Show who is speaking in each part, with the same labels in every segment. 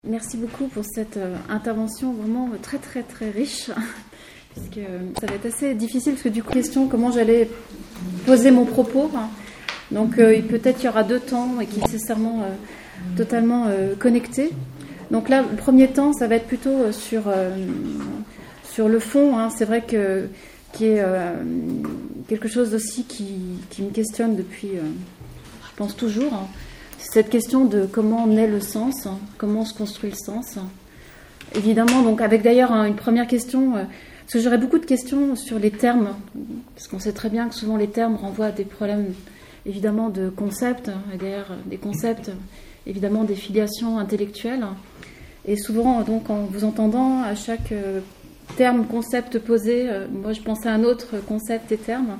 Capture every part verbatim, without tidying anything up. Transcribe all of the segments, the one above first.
Speaker 1: Merci beaucoup pour cette euh, intervention vraiment très très très riche, puisque euh, ça va être assez difficile, parce que du coup, question comment j'allais poser mon propos. Hein. Donc euh, peut-être qu'il y aura deux temps et qui sont nécessairement euh, totalement euh, connectés. Donc là, le premier temps, ça va être plutôt sur, euh, sur le fond. Hein. C'est vrai que qui est euh, quelque chose aussi qui, qui me questionne depuis, euh, je pense toujours, hein. Cette question de comment naît le sens, hein, comment se construit le sens. Évidemment, donc avec d'ailleurs hein, une première question, euh, parce que j'aurais beaucoup de questions sur les termes, parce qu'on sait très bien que souvent les termes renvoient à des problèmes évidemment de concepts, hein, et d'ailleurs des concepts, évidemment des filiations intellectuelles. Et souvent, donc en vous entendant, à chaque euh, terme, concept posé, euh, moi je pensais à un autre concept et terme.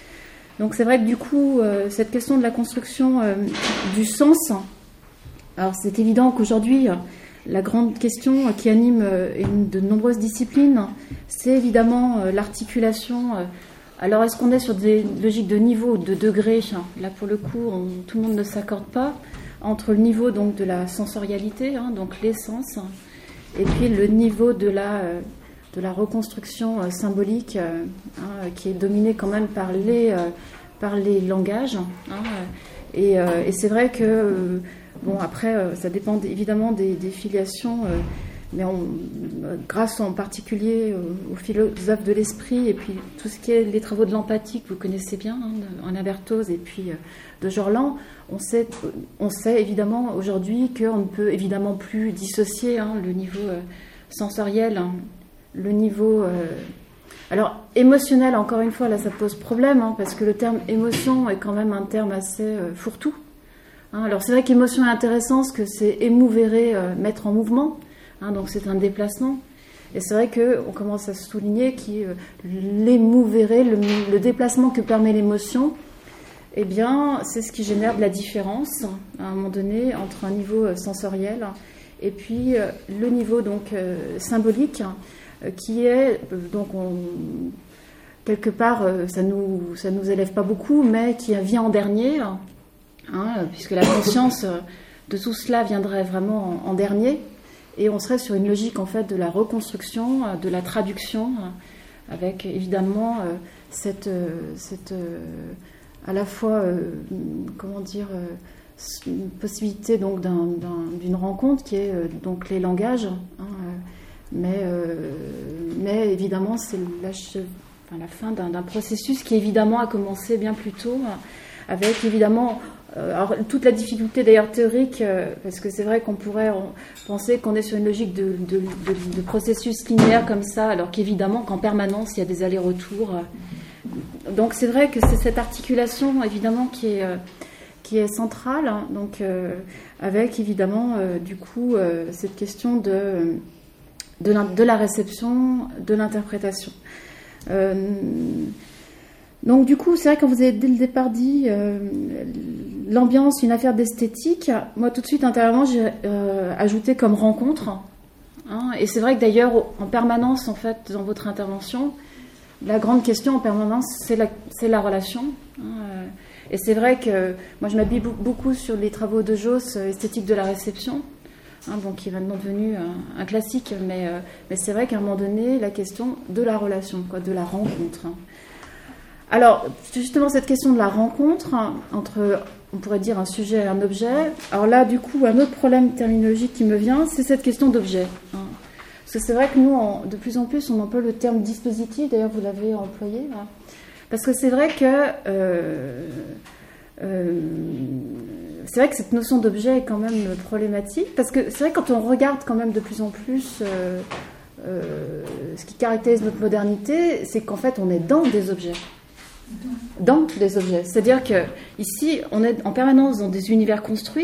Speaker 1: Donc c'est vrai que du coup, euh, cette question de la construction euh, du sens, alors c'est évident qu'aujourd'hui, euh, la grande question qui anime euh, une, de nombreuses disciplines, c'est évidemment euh, l'articulation. Euh, alors est-ce qu'on est sur des logiques de niveau, de degré, hein, là pour le coup, on, tout le monde ne s'accorde pas, entre le niveau donc, de la sensorialité, hein, donc les sens, et puis le niveau de la... Euh, de la reconstruction euh, symbolique euh, hein, qui est dominée quand même par les, euh, par les langages. Hein, et, euh, et c'est vrai que, euh, bon, après, euh, ça dépend évidemment des, des filiations, euh, mais on, euh, grâce en particulier euh, aux philosophes de l'esprit et puis tout ce qui est les travaux de l'empathie que vous connaissez bien, hein, Anna Berthoz et puis euh, de Jorland, on sait, on sait évidemment aujourd'hui qu'on ne peut évidemment plus dissocier hein, le niveau euh, sensoriel, hein, le niveau... Euh... Alors, émotionnel, encore une fois, là, ça pose problème, hein, parce que le terme émotion est quand même un terme assez euh, fourre-tout. Hein, alors, c'est vrai qu'émotion est intéressant, parce que c'est émouvérer, euh, mettre en mouvement, hein, donc c'est un déplacement. Et c'est vrai qu'on commence à souligner que euh, l'émouvérer, le, le déplacement que permet l'émotion, eh bien, c'est ce qui génère de la différence, à un moment donné, entre un niveau euh, sensoriel et puis euh, le niveau donc, euh, symbolique, qui est, donc on, quelque part, ça nous, ça nous élève pas beaucoup, mais qui vient en dernier, hein, puisque la conscience de tout cela viendrait vraiment en, en dernier, et on serait sur une logique en fait de la reconstruction, de la traduction, avec évidemment cette, cette à la fois, comment dire, une possibilité donc d'un, d'un, d'une rencontre qui est donc les langages, hein, Mais, euh, mais évidemment, c'est la, enfin, la fin d'un, d'un processus qui, évidemment, a commencé bien plus tôt, avec, évidemment, euh, alors, toute la difficulté, d'ailleurs, théorique, euh, parce que c'est vrai qu'on pourrait on, penser qu'on est sur une logique de, de, de, de processus linéaire comme ça, alors qu'évidemment, qu'en permanence, il y a des allers-retours. Donc, c'est vrai que c'est cette articulation, évidemment, qui est, euh, qui est centrale, hein, donc, euh, avec, évidemment, euh, du coup, euh, cette question de... De, de la réception, de l'interprétation. Euh, donc du coup, c'est vrai que quand vous avez dès le départ dit euh, l'ambiance, une affaire d'esthétique, moi tout de suite intérieurement j'ai euh, ajouté comme rencontre. Hein, et c'est vrai que d'ailleurs en permanence en fait dans votre intervention, la grande question en permanence c'est la, c'est la relation. Hein, et c'est vrai que moi je m'habille beaucoup sur les travaux de Jauss, esthétique de la réception. Hein, donc qui est maintenant devenu un, un classique, mais, euh, mais c'est vrai qu'à un moment donné, la question de la relation, quoi, de la rencontre. Hein. Alors, justement, cette question de la rencontre, hein, entre, on pourrait dire, un sujet et un objet, alors là, du coup, un autre problème terminologique qui me vient, c'est cette question d'objet. Hein. Parce que c'est vrai que nous, on, de plus en plus, on emploie le terme dispositif, d'ailleurs, vous l'avez employé, hein, parce que c'est vrai que... Euh, euh, c'est vrai que cette notion d'objet est quand même problématique, parce que c'est vrai que quand on regarde quand même de plus en plus euh, euh, ce qui caractérise notre modernité, c'est qu'en fait on est dans des objets. Dans des objets. C'est-à-dire qu'ici, on est en permanence dans des univers construits,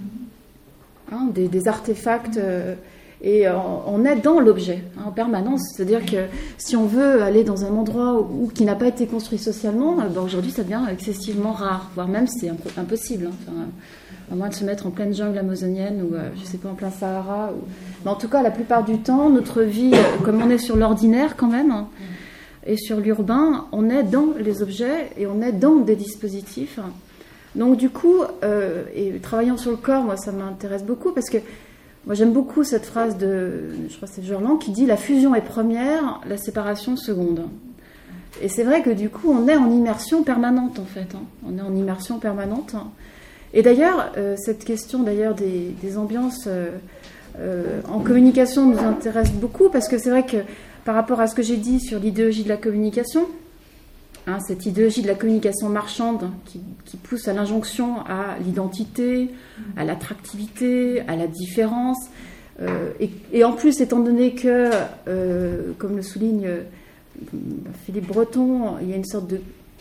Speaker 1: hein, des, des artefacts, euh, et euh, on est dans l'objet, hein, en permanence. C'est-à-dire que si on veut aller dans un endroit où, où, qui n'a pas été construit socialement, ben aujourd'hui ça devient excessivement rare, voire même c'est imp- impossible. Hein, enfin, à moins de se mettre en pleine jungle amazonienne ou, euh, je sais pas, en plein Sahara. Ou... Mais en tout cas, la plupart du temps, notre vie, euh, comme on est sur l'ordinaire quand même, hein, et sur l'urbain, on est dans les objets et on est dans des dispositifs. Donc du coup, euh, et travaillant sur le corps, moi ça m'intéresse beaucoup parce que Moi, j'aime beaucoup cette phrase de, je crois que c'est Jorland, qui dit « La fusion est première, la séparation seconde ». Et c'est vrai que du coup, on est en immersion permanente, en fait. Hein. On est en immersion permanente. Et d'ailleurs, euh, cette question d'ailleurs des, des ambiances euh, euh, en communication nous intéresse beaucoup, parce que c'est vrai que par rapport à ce que j'ai dit sur l'idéologie de la communication, hein, cette idéologie de la communication marchande qui, qui pousse à l'injonction à l'identité, à l'attractivité, à la différence, euh, et, et en plus, étant donné que, euh, comme le souligne Philippe Breton, il y a une sorte de,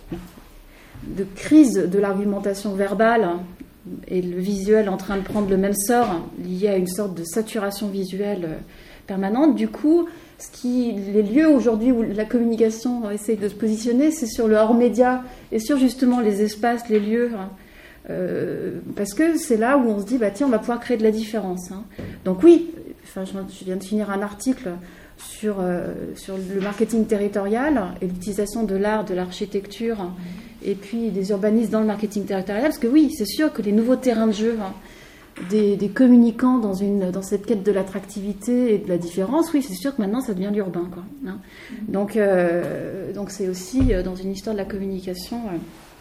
Speaker 1: de crise de l'argumentation verbale et le visuel en train de prendre le même sort, lié à une sorte de saturation visuelle permanente. Du coup, ce qui, les lieux aujourd'hui où la communication essaie de se positionner, c'est sur le hors-média et sur justement les espaces, les lieux, euh, parce que c'est là où on se dit, bah, tiens, on va pouvoir créer de la différence. Hein. Donc oui, enfin, je viens de finir un article sur, euh, sur le marketing territorial et l'utilisation de l'art, de l'architecture et puis des urbanistes dans le marketing territorial, parce que oui, c'est sûr que les nouveaux terrains de jeu hein, des, des communicants dans, une, dans cette quête de l'attractivité et de la différence, oui, c'est sûr que maintenant ça devient l'urbain, quoi, hein. Donc, euh, donc c'est aussi dans une histoire de la communication. Euh,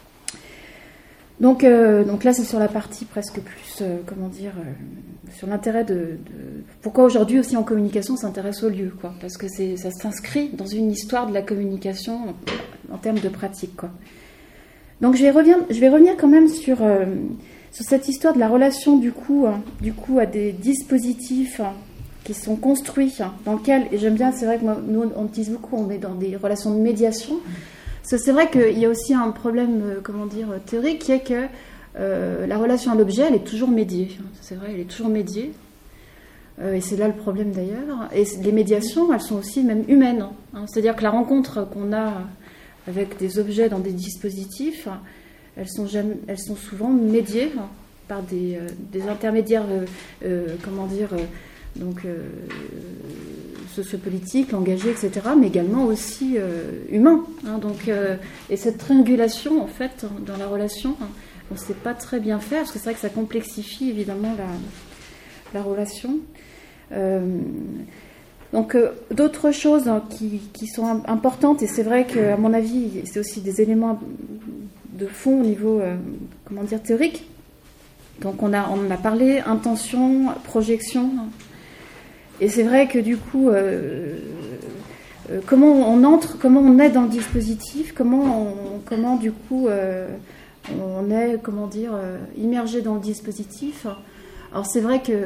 Speaker 1: Donc, euh, donc là, c'est sur la partie presque plus, euh, comment dire, euh, sur l'intérêt de, de... Pourquoi aujourd'hui aussi en communication on s'intéresse au lieu, quoi. Parce que c'est, ça s'inscrit dans une histoire de la communication en, en termes de pratique, quoi. Donc je vais revenir, je vais revenir quand même sur, euh, sur cette histoire de la relation du coup, hein, du coup à des dispositifs hein, qui sont construits, hein, dans lesquels, et j'aime bien, c'est vrai que moi, nous on utilise beaucoup, on est dans des relations de médiation. Parce que c'est vrai qu'il y a aussi un problème, euh, comment dire, théorique, qui est que euh, la relation à l'objet, elle est toujours médiée. C'est vrai, elle est toujours médiée. Euh, et c'est là le problème d'ailleurs. Et les médiations, elles sont aussi même humaines. Hein. C'est-à-dire que la rencontre qu'on a avec des objets dans des dispositifs, elles sont, jamais, elles sont souvent médiées hein, par des, euh, des intermédiaires, euh, euh, comment dire, euh, donc... Euh, sociopolitiques, engagés, et cetera, mais également aussi euh, humains. Hein, donc, euh, et cette triangulation, en fait, dans la relation, hein, on ne sait pas très bien faire, parce que c'est vrai que ça complexifie évidemment la, la relation. Euh, donc, euh, d'autres choses hein, qui, qui sont importantes, et c'est vrai qu'à mon avis, c'est aussi des éléments de fond au niveau, euh, comment dire, théorique. Donc, on a, on en a parlé, intention, projection. Et c'est vrai que du coup, euh, euh, comment on entre, comment on est dans le dispositif, comment, on, comment du coup euh, on est, comment dire, euh, immergé dans le dispositif. Alors c'est vrai que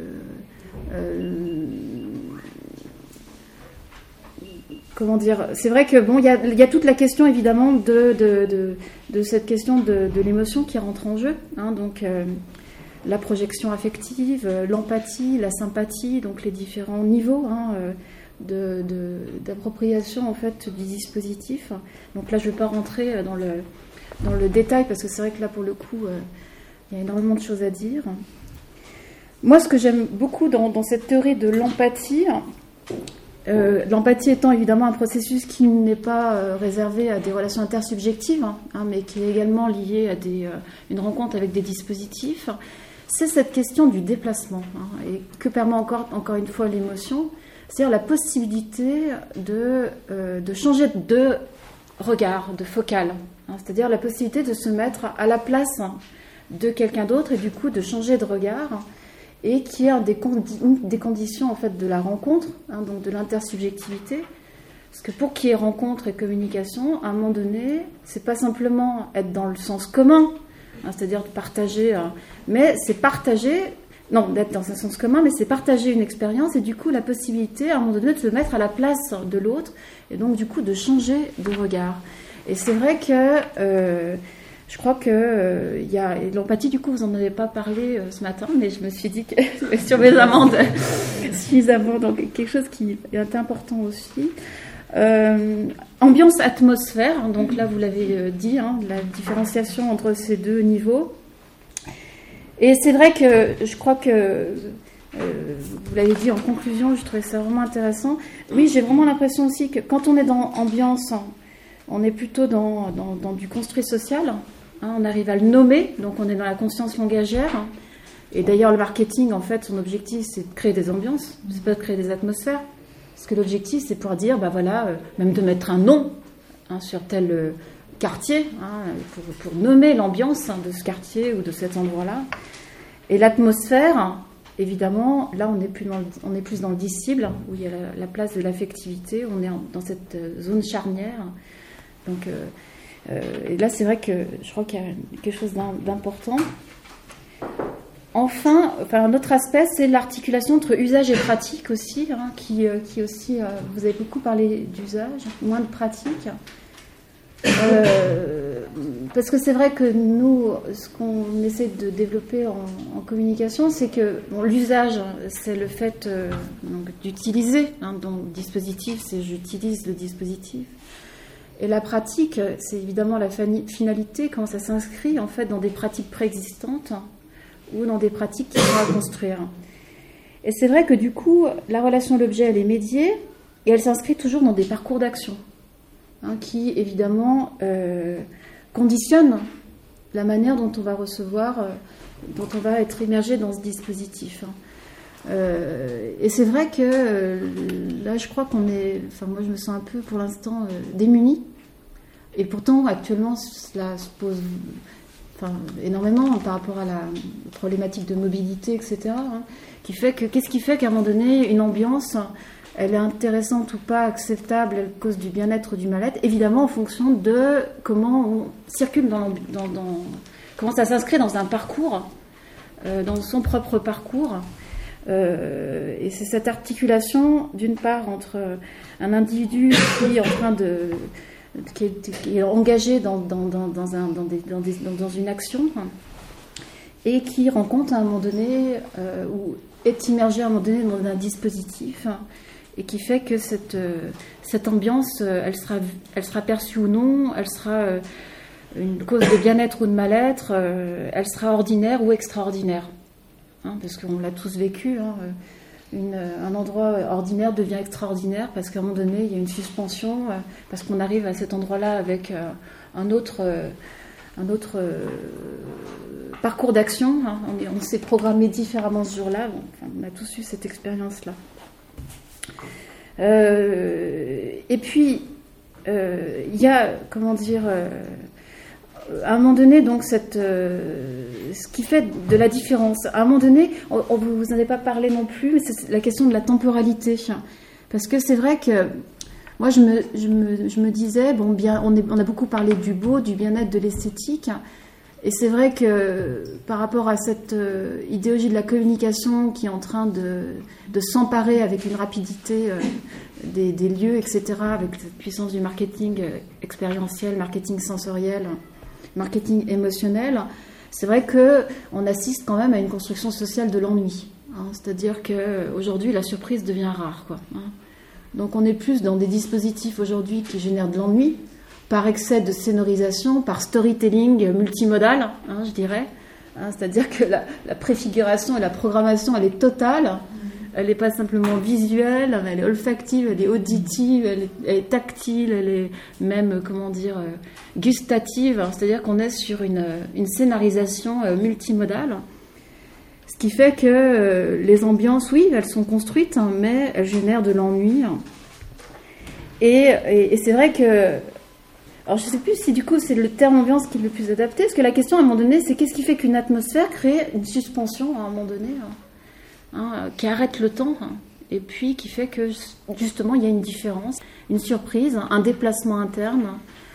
Speaker 1: euh, comment dire, c'est vrai que bon, il y a, y a toute la question évidemment de de, de, de cette question de, de l'émotion qui rentre en jeu. Hein, donc euh, la projection affective, l'empathie, la sympathie, donc les différents niveaux hein, de, de, d'appropriation en fait du dispositif. Donc là, je ne vais pas rentrer dans le, dans le détail parce que c'est vrai que là, pour le coup, euh, il y a énormément de choses à dire. Moi, ce que j'aime beaucoup dans, dans cette théorie de l'empathie, euh, l'empathie étant évidemment un processus qui n'est pas euh, réservé à des relations intersubjectives, hein, mais qui est également lié à des, euh, une rencontre avec des dispositifs, c'est cette question du déplacement. Hein, et que permet encore, encore une fois l'émotion, c'est-à-dire la possibilité de, euh, de changer de regard, de focale. Hein, c'est-à-dire la possibilité de se mettre à la place de quelqu'un d'autre et du coup de changer de regard et qui est un des, condi- des conditions en fait, de la rencontre, hein, donc de l'intersubjectivité. Parce que pour qu'il y ait rencontre et communication, à un moment donné, c'est pas simplement être dans le sens commun, hein, c'est-à-dire de partager, euh, mais c'est partager, non, d'être dans un sens commun, mais c'est partager une expérience et du coup la possibilité, à un moment donné, de se mettre à la place de l'autre et donc du coup de changer de regard. Et c'est vrai que euh, je crois que euh, y a et l'empathie, du coup, vous en avez pas parlé euh, ce matin, mais je me suis dit que sur mes amendes suffisamment, donc quelque chose qui est important aussi. Euh, ambiance, atmosphère, donc là vous l'avez euh, dit, hein, la différenciation entre ces deux niveaux. Et c'est vrai que je crois que, euh, vous l'avez dit en conclusion, je trouvais ça vraiment intéressant. Oui, j'ai vraiment l'impression aussi que quand on est dans ambiance, on est plutôt dans, dans, dans du construit social, hein, on arrive à le nommer, donc on est dans la conscience langagière. Et d'ailleurs, le marketing, en fait, son objectif, c'est de créer des ambiances, c'est pas de créer des atmosphères. Parce que l'objectif, c'est pour dire, bah voilà, euh, même de mettre un nom hein, sur tel euh, quartier, hein, pour, pour nommer l'ambiance hein, de ce quartier ou de cet endroit-là. Et l'atmosphère, évidemment, là, on est plus dans le, on est plus dans le disciple, où il y a la, la place de l'affectivité, on est en, dans cette zone charnière. Donc, euh, euh, et là, c'est vrai que je crois qu'il y a quelque chose d'important. Enfin, enfin, un autre aspect, c'est l'articulation entre usage et pratique aussi, hein, qui, euh, qui aussi, euh, vous avez beaucoup parlé d'usage, moins de pratique. Euh, parce que c'est vrai que nous, ce qu'on essaie de développer en, en communication, c'est que bon, l'usage, c'est le fait euh, donc, d'utiliser. Hein, donc, le dispositif, c'est j'utilise le dispositif. Et la pratique, c'est évidemment la finalité, comment ça s'inscrit en fait dans des pratiques préexistantes ou dans des pratiques qui sont à construire. Et c'est vrai que du coup, la relation à l'objet, elle est médiée et elle s'inscrit toujours dans des parcours d'action hein, qui, évidemment, euh, conditionnent la manière dont on va recevoir, euh, dont on va être immergé dans ce dispositif. Hein. Euh, et c'est vrai que euh, là, je crois qu'on est... Enfin, moi, je me sens un peu, pour l'instant, euh, démunie. Et pourtant, actuellement, cela se pose... Enfin, énormément par rapport à la problématique de mobilité, et cetera. Hein, qui fait que, qu'est-ce qui fait qu'à un moment donné, une ambiance, elle est intéressante ou pas, acceptable, elle cause du bien-être ou du mal-être, évidemment en fonction de comment on circule dans, dans, dans comment ça s'inscrit dans un parcours, euh, dans son propre parcours. Euh, et c'est cette articulation, d'une part, entre un individu qui est en train de Qui est, qui est engagé dans, dans, dans, dans, un, dans, des, dans, des, dans une action hein, et qui rencontre à un moment donné euh, ou est immergé à un moment donné dans un dispositif hein, et qui fait que cette, euh, cette ambiance euh, elle, sera, elle sera perçue ou non, elle sera euh, une cause de bien-être ou de mal-être, euh, elle sera ordinaire ou extraordinaire hein, parce qu'on l'a tous vécu hein, euh, Une, un endroit ordinaire devient extraordinaire parce qu'à un moment donné, il y a une suspension, euh, parce qu'on arrive à cet endroit-là avec euh, un autre, euh, un autre euh, parcours d'action. Hein. On, est, on s'est programmé différemment ce jour-là. Bon, enfin, on a tous eu cette expérience-là. Euh, et puis, euh, il y a, comment dire... Euh, à un moment donné, donc, cette, euh, ce qui fait de la différence, à un moment donné, on, on, vous n'en avez pas parlé non plus, mais c'est la question de la temporalité. Parce que c'est vrai que moi, je me, je me, je me disais, bon, bien, on, est, on a beaucoup parlé du beau, du bien-être, de l'esthétique. Et c'est vrai que par rapport à cette euh, idéologie de la communication qui est en train de, de s'emparer avec une rapidité euh, des, des lieux, et cetera, avec cette puissance du marketing euh, expérientiel, marketing sensoriel, marketing émotionnel, c'est vrai qu'on assiste quand même à une construction sociale de l'ennui. Hein, c'est-à-dire qu'aujourd'hui, la surprise devient rare. Quoi, hein. Donc on est plus dans des dispositifs aujourd'hui qui génèrent de l'ennui, par excès de scénarisation, par storytelling multimodal, hein, je dirais. Hein, c'est-à-dire que la, la préfiguration et la programmation, elle est totale. Elle n'est pas simplement visuelle, elle est olfactive, elle est auditive, elle est, elle est tactile, elle est même, comment dire, euh, gustative. C'est-à-dire qu'on est sur une, une scénarisation euh, multimodale. Ce qui fait que euh, les ambiances, oui, elles sont construites, hein, mais elles génèrent de l'ennui. Et, et, et c'est vrai que... Alors je ne sais plus si du coup c'est le terme ambiance qui est le plus adapté, parce que la question à un moment donné, c'est qu'est-ce qui fait qu'une atmosphère crée une suspension à un moment donné hein. Hein, qui arrête le temps, hein, et puis qui fait que justement il y a une différence, une surprise, un déplacement interne.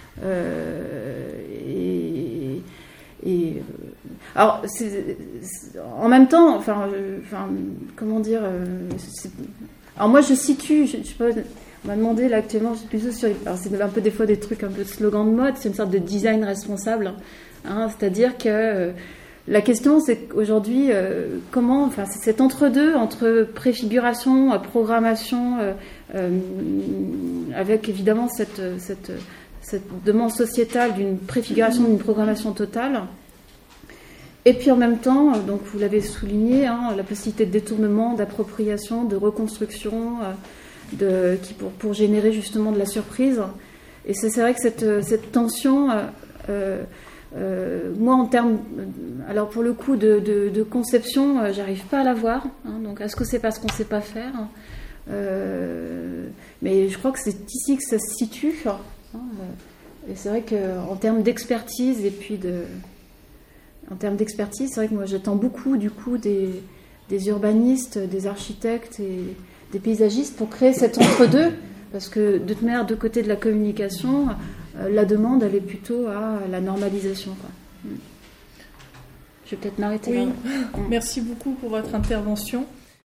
Speaker 1: Euh, et, et alors, c'est, c'est, en même temps, enfin, enfin comment dire, c'est, alors moi je situe, je, je sais pas, on m'a demandé là actuellement, plutôt sur, alors c'est un peu des fois des trucs un peu de slogan de mode, c'est une sorte de design responsable, hein, c'est-à-dire que euh, la question, c'est qu'aujourd'hui, euh, comment, enfin, c'est cet entre-deux, entre préfiguration, programmation, euh, euh, avec évidemment cette, cette, cette demande sociétale d'une préfiguration, d'une programmation totale, et puis en même temps, donc vous l'avez souligné, hein, la possibilité de détournement, d'appropriation, de reconstruction, euh, de, qui pour, pour générer justement de la surprise. Et c'est, c'est vrai que cette, cette tension... Euh, Euh, moi, en termes, alors pour le coup de, de, de conception, euh, j'arrive pas à la voir. Hein, donc, est-ce que c'est parce qu'on sait pas faire hein, euh, mais je crois que c'est ici que ça se situe. Hein, euh, et c'est vrai qu'en termes d'expertise et puis de, en termes d'expertise, c'est vrai que moi j'attends beaucoup du coup des, des urbanistes, des architectes et des paysagistes pour créer cet entre-deux, parce que de toute manière, de côté de la communication, euh, la demande elle est plutôt à la normalisation, quoi. Je vais peut-être m'arrêter
Speaker 2: oui.
Speaker 1: là.
Speaker 2: Merci beaucoup pour votre intervention.